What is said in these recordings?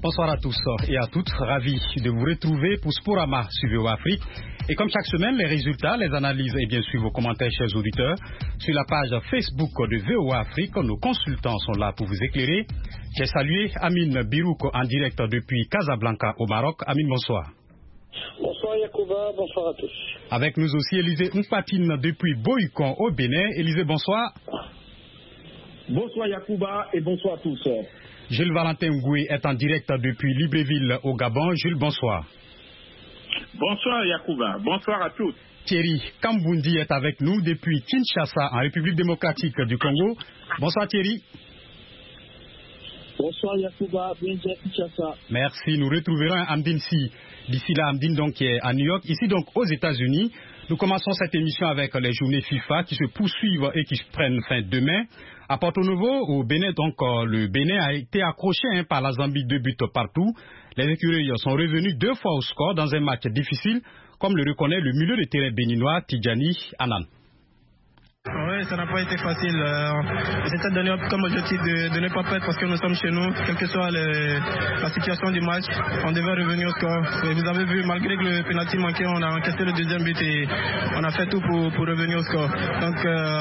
Bonsoir à tous et à toutes, ravi de vous retrouver pour Sporama sur VOA Afrique. Et comme chaque semaine, les résultats, les analyses et bien sûr vos commentaires, chers auditeurs, sur la page Facebook de VOA Afrique, nos consultants sont là pour vous éclairer. J'ai salué Amine Birouk en direct depuis Casablanca au Maroc. Amine, bonsoir. Bonsoir Yacouba, bonsoir à tous. Avec nous aussi Élisée Mpatine depuis Boycon au Bénin. Élisée, bonsoir. Bonsoir Yacouba et bonsoir à tous. Jules Valentin Ngoué est en direct depuis Libreville au Gabon. Jules, bonsoir. Bonsoir Yacouba, bonsoir à tous. Thierry Kambundi est avec nous depuis Kinshasa en République démocratique du Congo. Bonsoir Thierry. Bonsoir Yacouba, bienvenue à Kinshasa. Merci, nous retrouverons Amdine d'ici là, Amdine donc qui est à New York. Ici donc aux États-Unis, nous commençons cette émission avec les journées FIFA qui se poursuivent et qui prennent fin demain. À Porto Novo, au Bénin, donc le Bénin a été accroché par la Zambie 2 buts partout. Les écureuils sont revenus 2 fois au score dans un match difficile, comme le reconnaît le milieu de terrain béninois Tidjani Anan. Oui, ça n'a pas été facile. C'était donné comme objectif de ne pas perdre parce que nous sommes chez nous, quelle que soit la situation du match, on devait revenir au score. Et vous avez vu, malgré que le penalty manqué, on a encaissé le deuxième but et on a fait tout pour revenir au score. Donc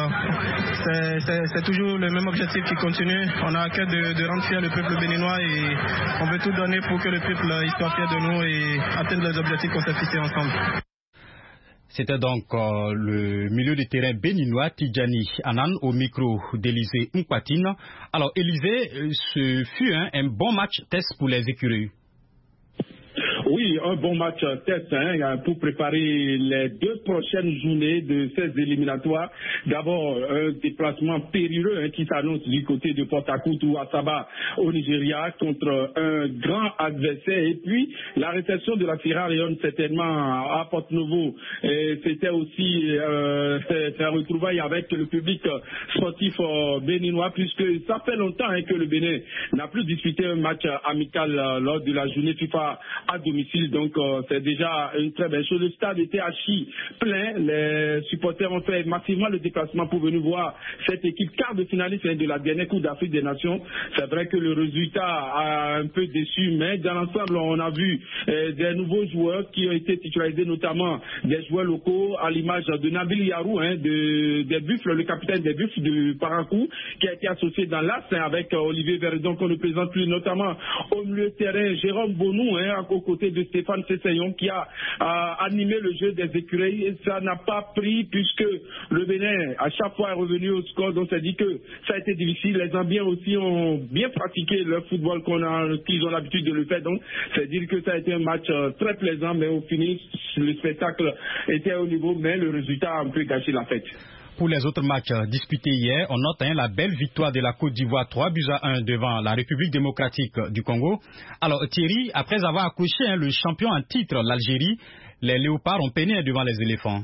c'est toujours le même objectif qui continue. On a à cœur de rendre fier le peuple béninois et on veut tout donner pour que le peuple soit fier de nous et atteindre les objectifs qu'on s'est fixés ensemble. C'était donc le milieu de terrain béninois Tidjani Anan au micro d'Élisée Mpatine. Alors Élisée, ce fut un bon match test pour les écureuils. Oui, un bon match test pour préparer les 2 prochaines journées de ces éliminatoires. D'abord, un déplacement périlleux qui s'annonce du côté de Port Harcourt ou Asaba au Nigeria contre un grand adversaire. Et puis, la réception de la Sierra Leone certainement à Porto Novo. C'était aussi faire retrouvailles avec le public sportif béninois puisque ça fait longtemps que le Bénin n'a plus disputé un match amical lors de la journée FIFA à domicile, donc c'est déjà une très belle chose. Le stade était archi plein, les supporters ont fait massivement le déplacement pour venir voir cette équipe quart de finaliste de la dernière Coupe d'Afrique des Nations. C'est vrai que le résultat a un peu déçu, mais dans l'ensemble on a vu des nouveaux joueurs qui ont été titularisés, notamment des joueurs locaux à l'image de Nabil Yarou, des Buffles, le capitaine des Buffles de Parakou, qui a été associé dans l'AS avec Olivier Verdon qu'on ne présente plus, notamment au milieu de terrain Jérôme Bonou, aux côtés de Stéphane Sessayon qui a animé le jeu des écureuils et ça n'a pas pris puisque le Bénin à chaque fois est revenu au score, donc ça dit que ça a été difficile. Les Zambiens aussi ont bien pratiqué le football qu'ils ont l'habitude de le faire, donc c'est dire que ça a été un match très plaisant, mais au finish le spectacle était au niveau, mais le résultat a un peu gâché la fête. Pour les autres matchs disputés hier, on note la belle victoire de la Côte d'Ivoire 3-1 devant la République démocratique du Congo. Alors Thierry, après avoir accroché le champion en titre, l'Algérie, les léopards ont peiné devant les éléphants.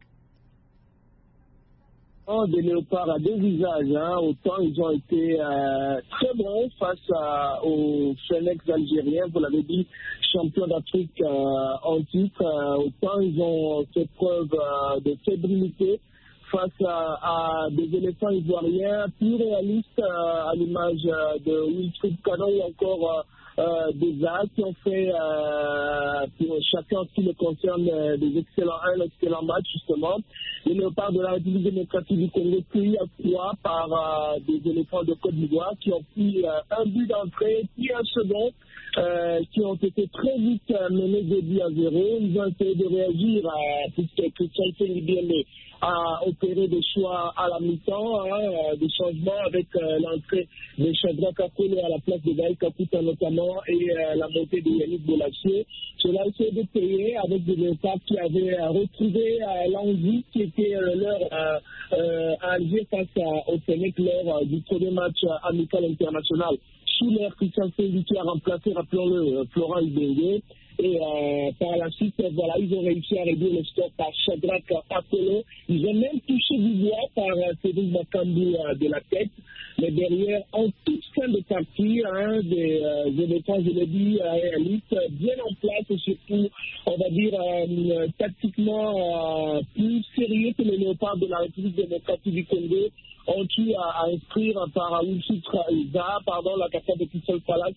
Des léopards à 2 visages, autant ils ont été très bons face aux Phoenix algériens, vous l'avez dit, champions d'Afrique en titre, autant ils ont fait preuve de fébrilité face à des éléphants ivoiriens plus réalistes à l'image de Wilfried Canon ou encore des A qui ont fait pour chacun en ce qui le concerne un excellent match justement. Les léopards de la République démocratique du Congo pris à 3 par des éléphants de Côte d'Ivoire qui ont pris un but d'entrée puis un second qui ont été très vite menés 2-0. Ils ont essayé de réagir puisque Christian Sengibiembe a opéré des choix à la mi-temps, des changements avec l'entrée de Chandra Kakolo à la place de Gaël Kakuta notamment et la montée de Yannick Bolassier. Cela a essayé de payer avec des léopards qui avaient retrouvé l'envie qui était leur à Alger face au Sénèque lors du premier match amical international. Sous l'air Christian Sengi qui a remplacé, rappelons-le, Florent Ibenge. Et par la suite, voilà, ils ont réussi à réduire le score par Shadrach Apollo. Ils ont même touché du bois par Cédric Bakambu de la tête. Mais derrière, en toute fin de partie, des éléphants, je l'ai dit, réalistes, bien en place et surtout, on va dire, tactiquement plus sérieux que les léopards de la République démocratique du Congo ont eu à inscrire par Wilfried Zaha, la capitale de Crystal Palace.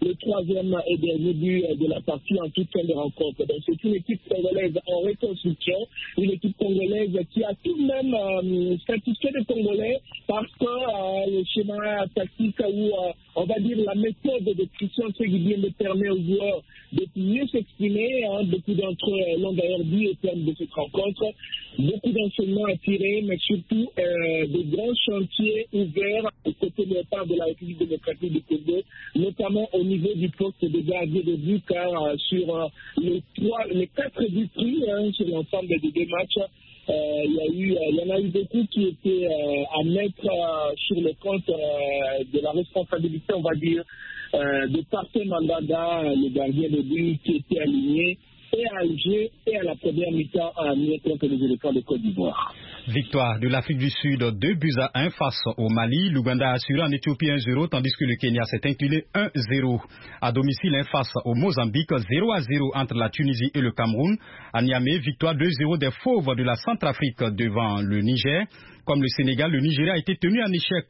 le troisième et dernier but de la partie en toute fin de rencontre. Donc c'est une équipe congolaise en reconstruction, une équipe congolaise qui a tout de même satisfait les Congolais parce que le schéma tactique ou on va dire la méthode de Christian Seguibien permet aux joueurs de mieux s'exprimer. Beaucoup d'entre eux l'ont d'ailleurs dit au terme de cette rencontre. Beaucoup d'enseignements à tirer, mais surtout de grands chantiers ouverts au côté de la République démocratique du Congo, notamment au niveau du poste de gardien de but, car sur les 4 buts pris sur l'ensemble des 2 matchs, il y en a eu beaucoup qui étaient à mettre sur le compte de la responsabilité, on va dire, de Parfait Mandanda, le gardien de but qui était aligné et à Alger et à la première mi-temps à Amiens contre les éléphants de Côte d'Ivoire. Victoire de l'Afrique du Sud 2-1 face au Mali. L'Ouganda a assuré en Éthiopie 1-0, tandis que le Kenya s'est incliné 1-0. À domicile, face au Mozambique, 0-0 entre la Tunisie et le Cameroun. À Niamey, victoire 2-0 des Fauves de la Centrafrique devant le Niger. Comme le Sénégal, le Nigeria a été tenu en échec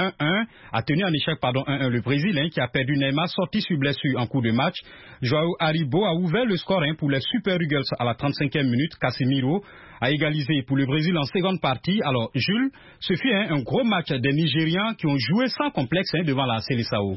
1-1 le Brésil qui a perdu Neymar sorti sur blessure en cours de match. Joao Haribo a ouvert le score pour les Super Eagles à la 35e minute. Casemiro a égalisé pour le Brésil en seconde partie. Alors Jules, ce fut un gros match des Nigérians qui ont joué sans complexe devant la Seleção.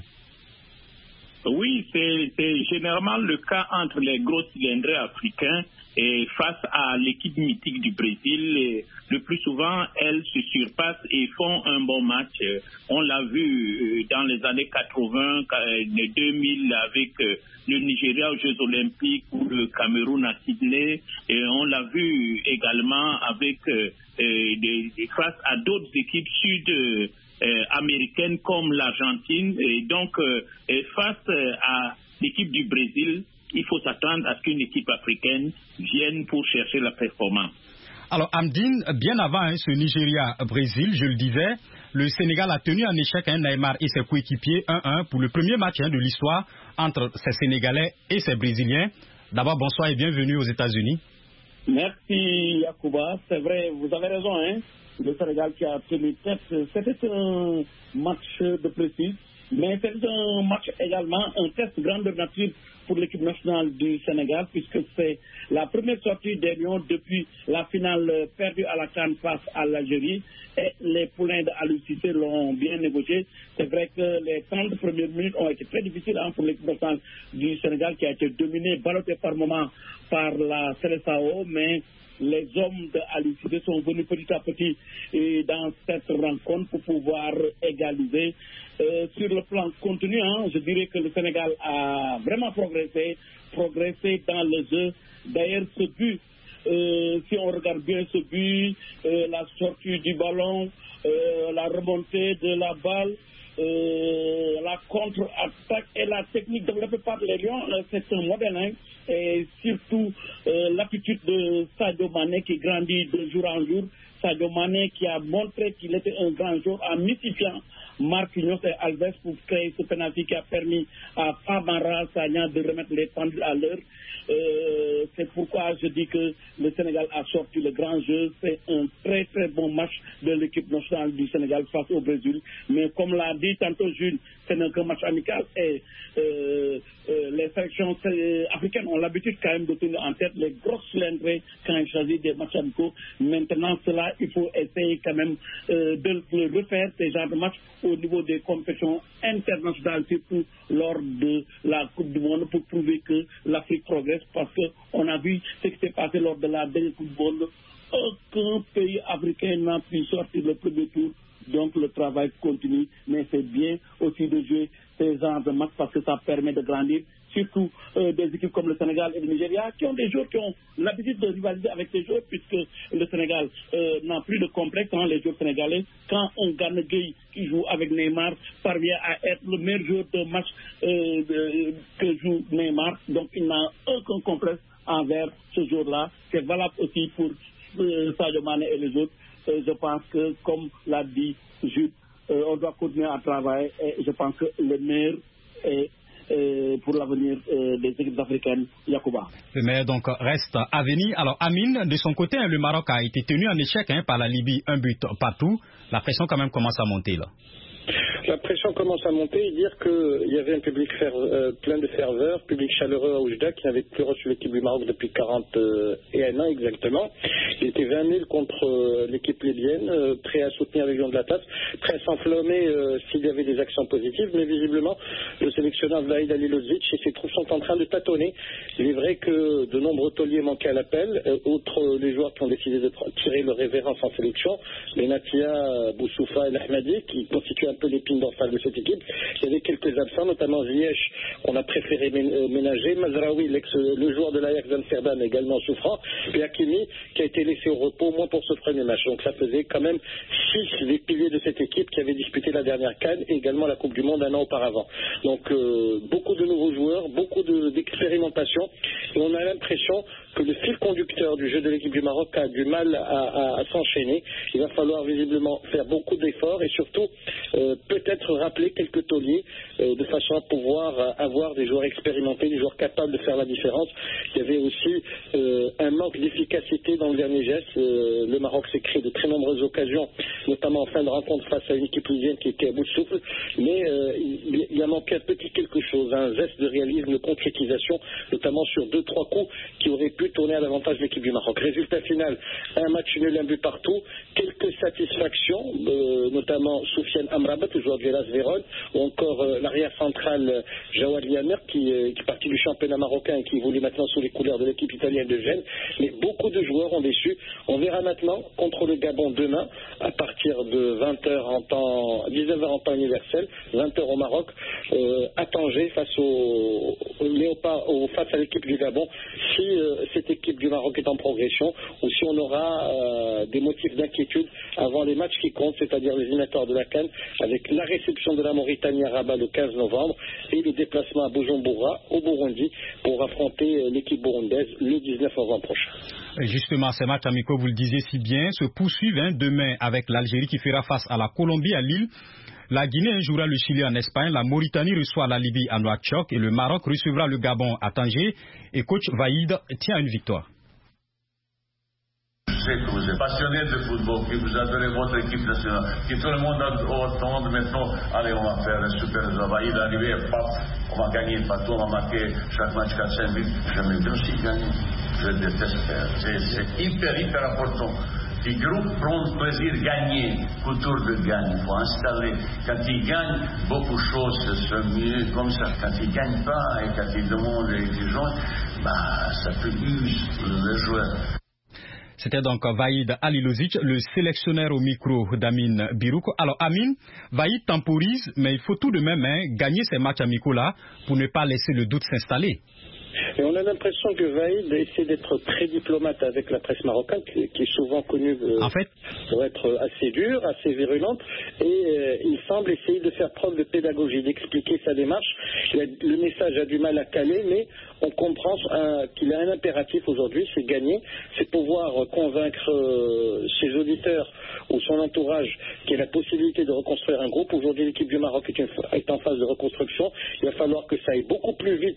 Oui, c'est généralement le cas entre les gros cylindrés africains et face à l'équipe mythique du Brésil. Et le plus souvent, elles se surpassent et font un bon match. On l'a vu dans les années 80, 2000 avec le Nigeria aux Jeux Olympiques ou le Cameroun à Sydney. Et on l'a vu également avec face à d'autres équipes américaines comme l'Argentine. Et donc, face à l'équipe du Brésil, il faut s'attendre à ce qu'une équipe africaine vienne pour chercher la performance. Alors, Amdine, bien avant ce Nigeria-Brésil, je le disais, le Sénégal a tenu en échec Neymar et ses coéquipiers 1-1 pour le premier match de l'histoire entre ces Sénégalais et ces Brésiliens. D'abord, bonsoir et bienvenue aux États-Unis. Merci, Yacouba. C'est vrai, vous avez raison. Le Sénégal qui a tenu tête, c'était un match de précis, mais c'était un match également, un test grandeur nature pour l'équipe nationale du Sénégal, puisque c'est la première sortie des Lions depuis la finale perdue à la CAN face à l'Algérie, et les poulains d'Aliou Cissé l'ont bien négocié. C'est vrai que les 30 premières minutes ont été très difficiles pour l'équipe nationale du Sénégal, qui a été dominée, ballottée par moments par la Seleção, mais les hommes d'Aliou Cissé sont venus petit à petit dans cette rencontre pour pouvoir égaliser. Sur le plan contenu, je dirais que le Sénégal a vraiment progressé dans le jeu. D'ailleurs, ce but, si on regarde bien ce but, la sortie du ballon, la remontée de la balle, la contre-attaque et la technique développée par les Lions, c'est un modèle. Et surtout l'attitude de Sadio Mané qui grandit de jour en jour. Sadio Mané qui a montré qu'il était un grand joueur en mystifiant Marquinhos et Alves pour créer ce penalty qui a permis à Famara Sagna de remettre les pendules à l'heure. C'est pourquoi je dis que le Sénégal a sorti le grand jeu. C'est un très très bon match de l'équipe nationale du Sénégal face au Brésil. Mais comme l'a dit tantôt Jules, ce n'est qu'un match amical et les sélections africaines ont l'habitude quand même de tenir en tête les grosses cylindrées quand il s'agit des matchs amicaux. Maintenant, cela, il faut essayer quand même de refaire ces genres de matchs au niveau des compétitions internationales, surtout lors de la Coupe du Monde, pour prouver que l'Afrique progresse, parce qu'on a vu ce qui s'est passé lors de la dernière Coupe du Monde. Aucun pays africain n'a pu sortir le premier tour, donc le travail continue, mais c'est bien aussi de jouer ces genres de matchs parce que ça permet de grandir, surtout des équipes comme le Sénégal et le Nigeria qui ont des joueurs qui ont l'habitude de rivaliser avec ces joueurs, puisque le Sénégal n'a plus de complexe, les joueurs sénégalais. Quand on gagne Gueye qui joue avec Neymar parvient à être le meilleur joueur de match que joue Neymar, donc il n'a aucun complexe envers ce joueur-là. C'est valable aussi pour Sadio Mané et les autres. Je pense que, comme l'a dit Jules, on doit continuer à travailler et je pense que le meilleur est pour l'avenir des équipes africaines, Yacouba. Le meilleur donc reste à venir. Alors Amine, de son côté, le Maroc a été tenu en échec par la Libye, un but partout. La pression quand même commence à monter là. La pression commence à monter et dire qu'il y avait un public plein de ferveur, public chaleureux à Oujda qui n'avait plus reçu l'équipe du Maroc depuis 41 ans exactement. Il était 20 000 contre l'équipe libyenne, prêt à soutenir les Lions de l'Atlas, prêt à s'enflammer s'il y avait des actions positives, mais visiblement le sélectionneur Vahid Halilovic et ses troupes sont en train de tâtonner. Il est vrai que de nombreux tauliers manquaient à l'appel, outre les joueurs qui ont décidé de tirer leur révérence en sélection, les Natia, Boussoufa et l'Ahmadi qui constituent un peu l'épine dorsale de cette équipe. Il y avait quelques absents, notamment Ziyech, on a préféré ménager, Mazraoui, le joueur de l'Ajax d'Amsterdam également souffrant, et Hakimi qui a été laissé au repos au moins pour ce premier match. Donc ça faisait quand même 6 des piliers de cette équipe qui avait disputé la dernière CAN et également la Coupe du Monde un an auparavant. Donc beaucoup de nouveaux joueurs, beaucoup d'expérimentation, et on a l'impression que le fil conducteur du jeu de l'équipe du Maroc a du mal à s'enchaîner. Il va falloir visiblement faire beaucoup d'efforts et surtout peut-être rappeler quelques tauliers de façon à pouvoir avoir des joueurs expérimentés, des joueurs capables de faire la différence. Il y avait aussi un manque d'efficacité dans le dernier geste. Le Maroc s'est créé de très nombreuses occasions, notamment en fin de rencontre face à une équipe libyenne qui était à bout de souffle, mais il a manqué un petit quelque chose, un geste de réalisme, de concrétisation, notamment sur 2-3 coups qui auraient pu tourner à l'avantage de l'équipe du Maroc. Résultat final, un match nul, un but partout, quelques satisfactions, notamment Soufiane Amrabat, le joueur de Hellas Vérone, ou encore l'arrière central Jawad Liamer qui est parti du championnat marocain et qui évolue maintenant sous les couleurs de l'équipe italienne de Gênes. Mais beaucoup de joueurs ont déçu. On verra maintenant contre le Gabon demain à partir de 19h en temps universel, 20h au Maroc, à Tanger face face à l'équipe du Gabon, si cette équipe du Maroc est en progression ou si on aura des motifs d'inquiétude avant les matchs qui comptent, c'est-à-dire les éliminatoires de la CAN, avec la réception de la Mauritanie à Rabat le 15 novembre et le déplacement à Bujumbura au Burundi pour affronter l'équipe burundaise le 19 novembre prochain. Justement, ces matchs amicaux, vous le disiez si bien, se poursuivent demain avec l'Algérie qui fera face à la Colombie à Lille. La Guinée jouera le Chili en Espagne, la Mauritanie reçoit la Libye à Nouakchott et le Maroc recevra le Gabon à Tanger. Et coach Vahid tient à une victoire. Je sais que vous êtes passionné de football, que vous adorez votre équipe nationale, que tout le monde attend maintenant, allez, on va faire un super travail, il est arrivé, on va gagner partout, on va marquer chaque match 4-5 buts. J'aimerais bien aussi gagner. Je déteste perdre. C'est hyper important. Les groupes prennent plaisir à gagner autour de gagner. Il faut installer. Quand ils gagnent, beaucoup de choses sont mieux comme ça. Quand ils ne gagnent pas et quand ils demandent les gens, ça peut use les joueurs. C'était donc Vahid Halilovic, le sélectionneur au micro d'Amin Birouk. Alors Amin, Vahid temporise, mais il faut tout de même gagner ces matchs amicaux-là pour ne pas laisser le doute s'installer. Et on a l'impression que Vahid essaie d'être très diplomate avec la presse marocaine, qui est souvent connue pour être assez dure, assez virulente, et il semble essayer de faire preuve de pédagogie, d'expliquer sa démarche. Le message a du mal à caler, mais on comprend qu'il a un impératif aujourd'hui, c'est gagner, c'est pouvoir convaincre ses auditeurs ou son entourage qu'il y a la possibilité de reconstruire un groupe. Aujourd'hui, l'équipe du Maroc est en phase de reconstruction. Il va falloir que ça aille beaucoup plus vite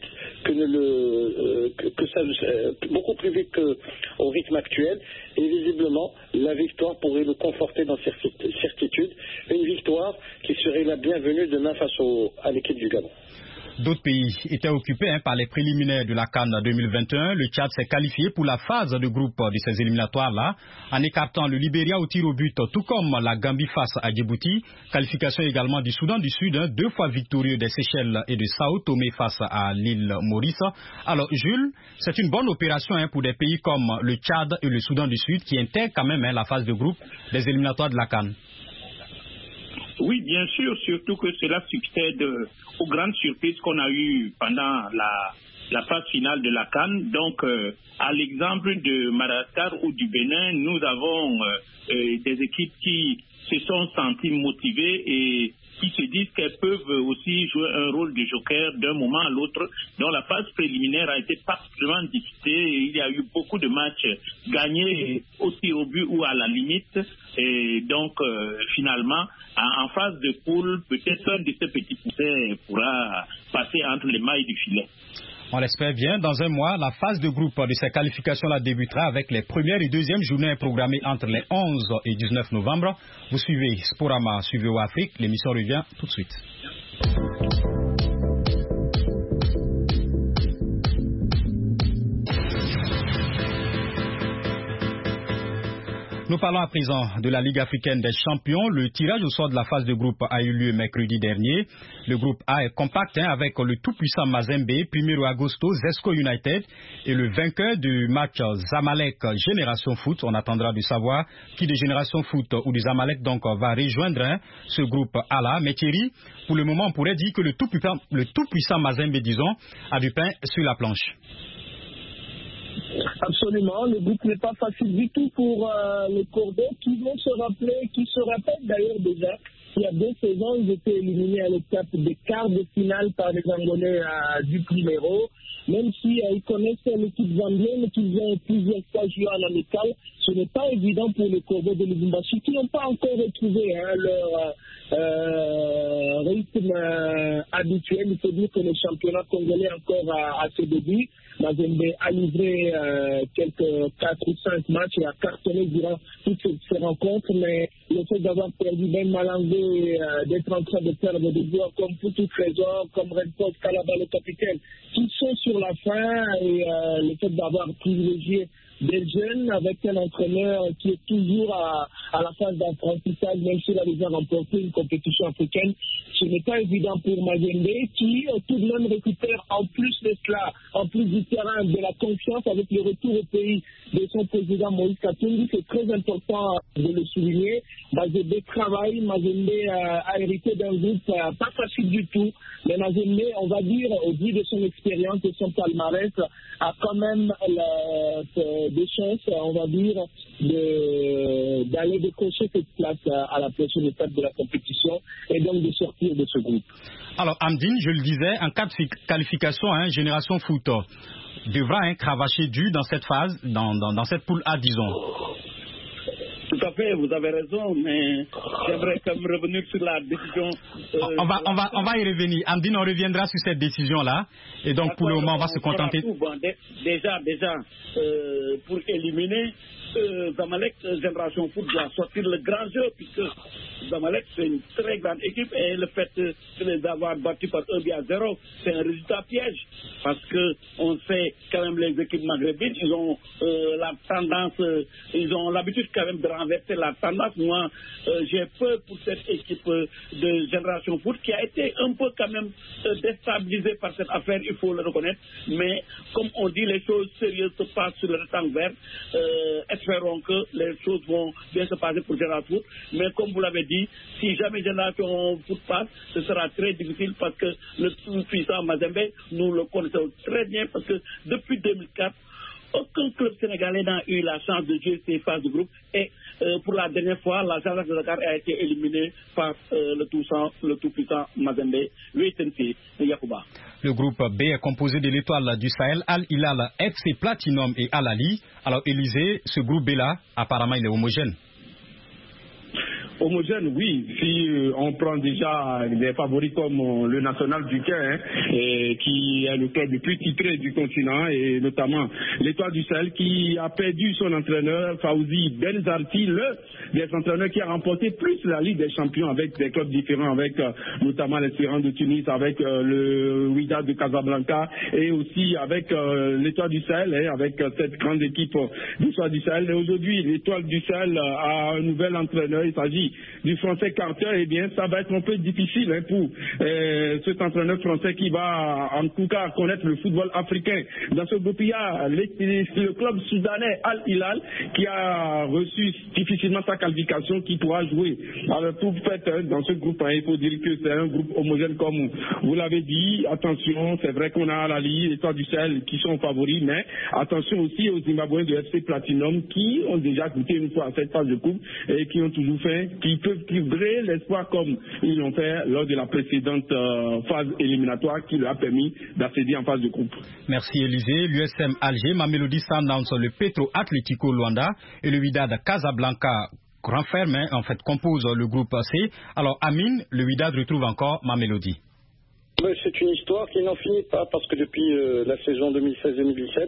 beaucoup plus vite qu'au rythme actuel, et visiblement la victoire pourrait le conforter dans ses certitudes, une victoire qui serait la bienvenue demain face à l'équipe du Gabon. D'autres pays étaient occupés par les préliminaires de la CAN 2021. Le Tchad s'est qualifié pour la phase de groupe de ces éliminatoires-là, en écartant le Libéria au tir au but, tout comme la Gambie face à Djibouti. Qualification également du Soudan du Sud, 2 fois victorieux des Seychelles et de Sao Tomé face à l'île Maurice. Alors Jules, c'est une bonne opération pour des pays comme le Tchad et le Soudan du Sud qui intègrent quand même la phase de groupe des éliminatoires de la CAN. Oui, bien sûr, surtout que cela succède aux grandes surprises qu'on a eues pendant la phase finale de la CAN. Donc, à l'exemple de Madagascar ou du Bénin, nous avons des équipes qui se sont senties motivées et qui se disent qu'elles peuvent aussi jouer un rôle de joker d'un moment à l'autre. Donc la phase préliminaire a été particulièrement disputée et il y a eu beaucoup de matchs gagnés au tir au but ou à la limite. Et donc finalement, en phase de poule, peut-être un de ces petits poussins pourra passer entre les mailles du filet. On l'espère bien. Dans un mois, la phase de groupe de ces qualifications-là débutera avec les premières et deuxièmes journées programmées entre les 11 et 19 novembre. Vous suivez Sporama, suivez Afrique. L'émission revient tout de suite. Nous parlons à présent de la Ligue africaine des champions. Le tirage au sort de la phase de groupe a eu lieu mercredi dernier. Le groupe A est compact avec le tout-puissant Mazembe, Primeiro Agosto, Zesco United et le vainqueur du match Zamalek Génération Foot. On attendra de savoir qui de Génération Foot ou des Zamalek donc va rejoindre ce groupe A-là. Mais Thierry, pour le moment, on pourrait dire que le tout-puissant Mazembe, disons, a du pain sur la planche. Absolument, le groupe n'est pas facile du tout pour les Corbeaux qui vont se rappeler, qui se rappellent d'ailleurs déjà, il y a 2 saisons, ils étaient éliminés à l'étape des quarts de finale par les Angolais du Primeiro. Même si ils connaissent l'équipe zambienne, qu'ils ont plusieurs fois joué en amical, ce n'est pas évident pour les Corbeaux de Lubumbashi qui n'ont pas encore retrouvé leur rythme habituel. Il faut dire que le championnat congolais est encore à ses débuts. Mazembe a livré quelques 4 ou 5 matchs et a cartonné durant toutes ces rencontres, mais le fait d'avoir perdu Ben Malangé et d'être en train de perdre des joueurs comme Poutou Trésor, comme Redford Kalaba le capitaine, qui sont sur la fin, et le fait d'avoir privilégié des jeunes avec un entraîneur qui est toujours à la phase d'apprentissage, même s'il a déjà remporté une compétition africaine. Ce n'est pas évident pour Mazembe qui tout de même récupère en plus de cela, en plus du terrain, de la confiance avec le retour au pays de son président Moïse Katumbi. C'est très important de le souligner. Mazembe travaille, Mazembe a hérité d'un groupe pas facile du tout. Mais Mazembe, on va dire, au vu de son expérience et son palmarès, a quand même des chances, on va dire, d'aller décrocher cette place à la prochaine étape de la compétition et donc de sortir de ce groupe. Alors, Amdine, je le disais, en cas de qualification, Génération Foot devra cravacher dur dans cette phase, dans cette poule A, disons. Tout à fait, vous avez raison, mais j'aimerais quand même revenir sur la décision. On va y revenir. Amdine, on reviendra sur cette décision-là. Et donc, pour le moment, on va se contenter. Bon, déjà, pour éliminer Zamalek, Génération Foot doit sortir le grand jeu, puisque Zamalek, c'est une très grande équipe, et le fait de les avoir battus par 1-0, c'est un résultat piège, parce qu'on sait quand même les équipes maghrébines, ils ont la tendance, ils ont l'habitude quand même de renverser la tendance. Moi, j'ai peur pour cette équipe de Génération Foot qui a été un peu quand même déstabilisée par cette affaire, il faut le reconnaître, mais comme on dit, les choses sérieuses se passent sur le rectangle vert. Espérons que les choses vont bien se passer pour Génération Foot, mais comme vous l'avez dit, si jamais Génération Foot passe, ce sera très difficile, parce que le tout-puissant Mazembe, nous le connaissons très bien, parce que depuis 2004, aucun club sénégalais n'a eu la chance de jouer ces phases de groupe, et pour la dernière fois, la Jaraaf de Dakar a été éliminée par le tout-puissant Mazembe, USNC de Yacouba. Le groupe B est composé de l'Étoile du Sahel, Al Hilal, FC Platinum et Al Ahly. Alors, Élysée, ce groupe B-là, apparemment, il est homogène. Homogène, oui. Si on prend déjà des favoris comme le National du Caire, qui est le club le plus titré du continent, et notamment l'Étoile du Sahel, qui a perdu son entraîneur Fawzi Benzarti, l'un des entraîneurs qui a remporté plus la Ligue des Champions avec des clubs différents, avec notamment l'Espérance de Tunis, avec le Wydad de Casablanca, et aussi avec l'Étoile du Sahel, avec cette grande équipe l'Étoile du Sahel. Et aujourd'hui, l'Étoile du Sahel a un nouvel entraîneur. Il s'agit du français Carter. Eh bien, ça va être un peu difficile pour cet entraîneur français qui va en tout cas connaître le football africain. Dans ce groupe, il y a le club soudanais Al Hilal qui a reçu difficilement sa qualification, qui pourra jouer. Alors, tout fait dans ce groupe, il faut dire que c'est un groupe homogène comme vous l'avez dit. Attention, c'est vrai qu'on a Al Ahly, l'Étoile du Sahel qui sont favoris, mais attention aussi aux Zimbabwéens de FC Platinum qui ont déjà goûté une fois à cette phase de coupe et qui ont toujours fait, qui peuvent livrer l'espoir comme ils l'ont fait lors de la précédente phase éliminatoire qui leur a permis d'accéder en phase de groupe. Merci Élysée. L'USM Alger, Mamelodi Sundowns, le Petro Atlético Luanda et le Wydad Casablanca grand frère, en fait, composent le groupe C. Alors Amine, le Wydad retrouve encore Mamelodi. C'est une histoire qui n'en finit pas parce que depuis la saison 2016-2017,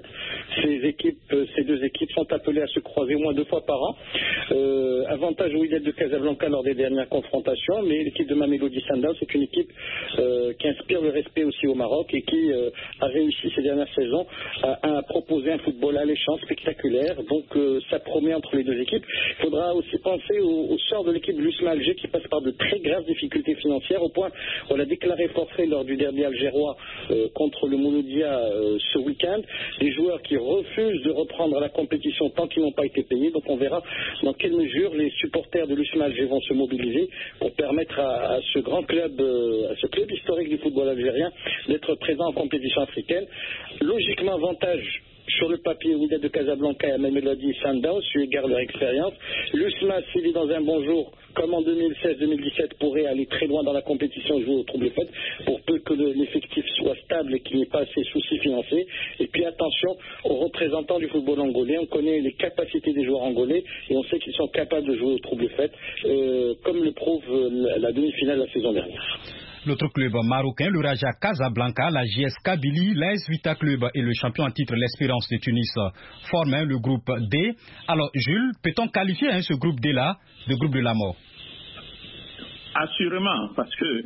ces deux équipes sont appelées à se croiser au moins 2 fois par an. Avantage au Wydad de Casablanca lors des dernières confrontations, mais l'équipe de Mamelodi Sundowns c'est une équipe qui inspire le respect aussi au Maroc et qui a réussi ces dernières saisons à proposer un football alléchant, spectaculaire. Donc ça promet entre les deux équipes. Il faudra aussi penser au sort de l'équipe de l'USMA Alger qui passe par de très graves difficultés financières au point où on a déclaré forfait lors du derby algérois contre le Mouloudia ce week-end. Des joueurs qui refusent de reprendre la compétition tant qu'ils n'ont pas été payés. Donc on verra dans quelle mesure les supporters de l'USMA Alger vont se mobiliser pour permettre à ce grand club, à ce club historique du football algérien d'être présent en compétition africaine. Logiquement, avantage sur le papier au Wydad de Casablanca et à Mamelodi Sundowns, eu égard leur expérience. L'USMA, s'il est dans un bon jour, comme en 2016-2017, pourrait aller très loin dans la compétition et jouer au trouble fête, pour peu que l'effectif soit stable et qu'il n'y ait pas assez de soucis financiers. Et puis attention aux représentants du football angolais. On connaît les capacités des joueurs angolais et on sait qu'ils sont capables de jouer au trouble fête, comme le prouve la demi-finale la saison dernière. L'autre club marocain, le Raja Casablanca, la JS Kabylie, l'AS Vita Club et le champion en titre, l'Espérance de Tunis, forment le groupe D. Alors, Jules, peut-on qualifier ce groupe D-là de groupe de la mort? Assurément, parce que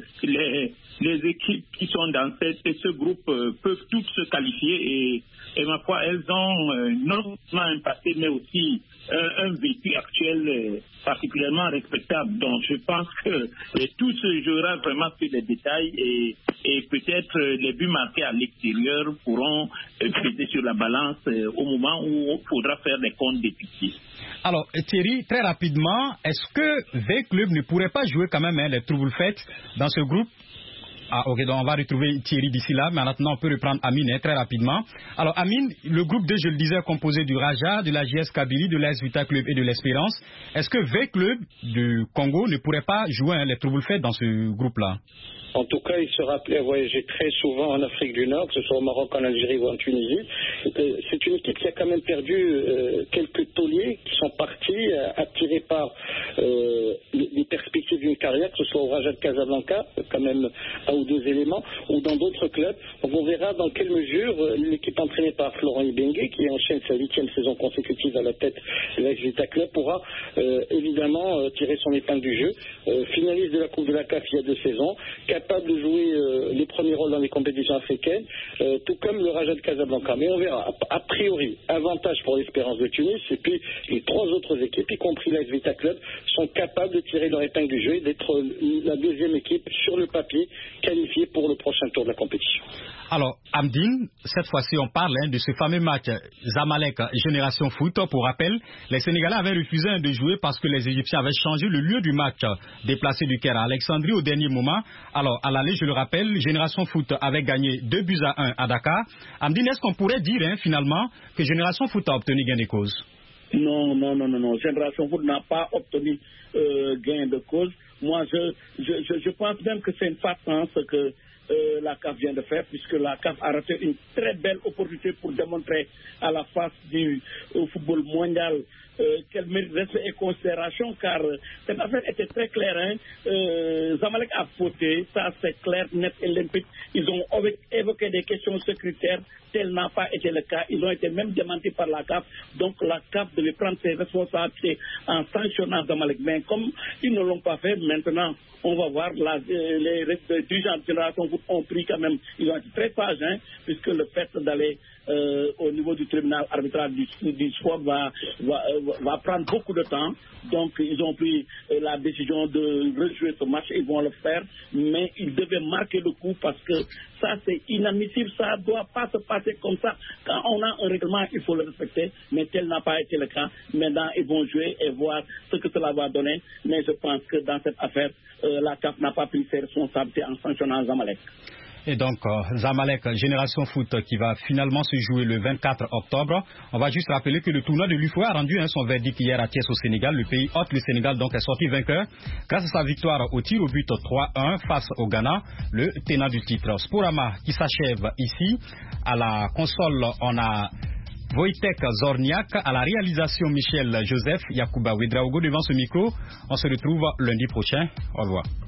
les équipes qui sont dans ce groupe peuvent toutes se qualifier et ma foi, elles ont non seulement un passé, mais aussi un vécu actuel particulièrement respectable. Donc je pense que tout se jouera vraiment sur les détails et peut-être les buts marqués à l'extérieur pourront peser sur la balance au moment où il faudra faire des comptes déficits. Alors Thierry, très rapidement, est-ce que V Club ne pourrait pas jouer quand même les troubles faits dans ce groupe? Ah ok, donc on va retrouver Thierry d'ici là, mais maintenant on peut reprendre Amine très rapidement. Alors Amine, le groupe D, je le disais, composé du Raja, de la JS Kabylie, de l'AS Vita Club et de l'Espérance. Est-ce que V Club du Congo ne pourrait pas jouer les troubles faits dans ce groupe-là? En tout cas, il sera appelé à voyager très souvent en Afrique du Nord, que ce soit au Maroc, en Algérie ou en Tunisie. C'est une équipe qui a quand même perdu quelques tauliers qui sont partis, attirés par les perspectives d'une carrière, que ce soit au Raja de Casablanca, quand même un ou deux éléments, ou dans d'autres clubs. Donc on verra dans quelle mesure l'équipe entraînée par Florent Ibenge, qui enchaîne sa 8e saison consécutive à la tête de l'AS Vita Club, pourra évidemment tirer son épingle du jeu. Finaliste de la Coupe de la CAF il y a 2 saisons, capable de jouer les premiers rôles dans les compétitions africaines, tout comme le Raja de Casablanca. Mais on verra. A priori, avantage pour l'Espérance de Tunis, et puis les 3 autres équipes, y compris l'AS Vita Club, sont capables de tirer leur épingle du jeu et d'être la 2e équipe sur le papier qualifiée pour le prochain tour de la compétition. Alors, Amdine, cette fois-ci, on parle de ce fameux match Zamalek Génération Foot. Pour rappel, les Sénégalais avaient refusé de jouer parce que les Égyptiens avaient changé le lieu du match, déplacé du Caire à Alexandrie au dernier moment. Alors, à l'aller, je le rappelle, Génération Foot avait gagné 2-1 à Dakar. Amdine, est-ce qu'on pourrait dire finalement que Génération Foot a obtenu gain de cause? Non. Génération Foot n'a pas obtenu gain de cause. Moi, je pense même que c'est une farce ce que la CAF vient de faire, puisque la CAF a raté une très belle opportunité pour démontrer à la face du football mondial qu'elle mérite respect et considération, car cette affaire était très claire. Zamalek a fauté, ça c'est clair, net et limpide. Ils ont évoqué des questions sécuritaires, tel n'a pas été le cas. Ils ont été même démentis par la CAF. Donc la CAF devait prendre ses responsabilités en sanctionnant Zamalek. Mais comme ils ne l'ont pas fait, maintenant on va voir, les dirigeants de Génération Foot ont pris quand même, ils ont été très sages, puisque le fait d'aller au niveau du tribunal arbitral du sport va prendre beaucoup de temps. Donc ils ont pris la décision de rejouer ce match, ils vont le faire, mais ils devaient marquer le coup parce que ça c'est inadmissible, ça ne doit pas se passer comme ça. Quand on a un règlement, il faut le respecter, mais tel n'a pas été le cas. Maintenant ils vont jouer et voir ce que cela va donner, mais je pense que dans cette affaire, la CAF n'a pas pris ses responsabilités en sanctionnant Zamalek. Et donc, Zamalek Génération Foot qui va finalement se jouer le 24 octobre. On va juste rappeler que le tournoi de l'UFOA a rendu son verdict hier à Thiès au Sénégal. Le pays hôte, le Sénégal, donc est sorti vainqueur grâce à sa victoire au tir au but 3-1 face au Ghana, le tenant du titre. Sporama qui s'achève ici. À la console, on a Wojtek Zorniak, à la réalisation Michel Joseph, Yacouba Ouedraogo devant ce micro. On se retrouve lundi prochain. Au revoir.